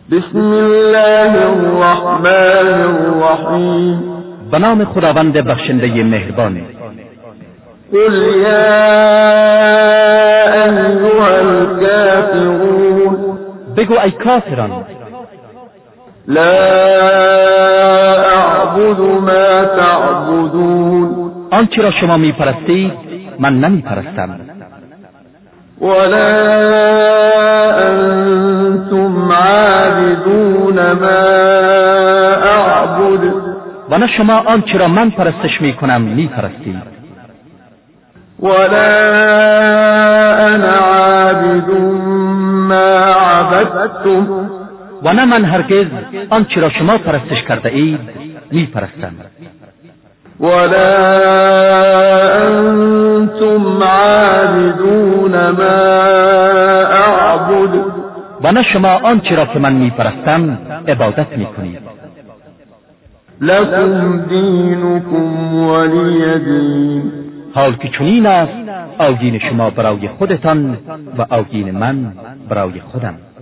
بسم الله الرحمن الرحیم. به نام خداوند بخشنده مهربان. قل یا ایها الکافرون، بگو ای کافران، لا اعبد ما تعبدون، آنچه را شما میپرستید من نمیپرستم. ولا انتم عابدون ما اعبد، و نه شما آنچه را من پرستش میکنم میپرستید. ولا انا عابد ما عبدتم، و نه من هرگز آنچه را شما پرستش کرده اید میپرستم. ولا انتم عابدون ما اعبد، و نه شما آنچه را که من میپرستم عبادت میکنید. لكم دینکم ولی دین، حال که چنین است آیین شما برای خودتان و آیین من برای خودم.